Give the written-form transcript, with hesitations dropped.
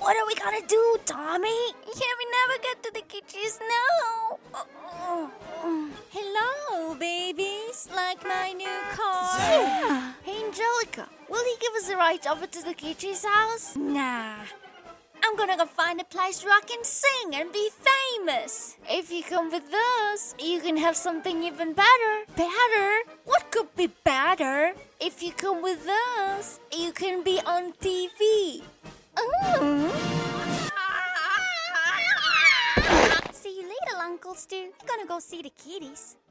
What are we gonna do, Tommy? Yeah, we never get to the kitchens now. Hello, babies. Like my new car? Yeah. Hey, Angelica, will you give us a ride over to the kitchen's house? Nah. I'm gonna go find a place where I can sing and be famous. If you come with us, you can have something even better. Better? What could be better? If you come with us, You can be on TV. See you later, Uncle Stu. I'm gonna go see the kitties.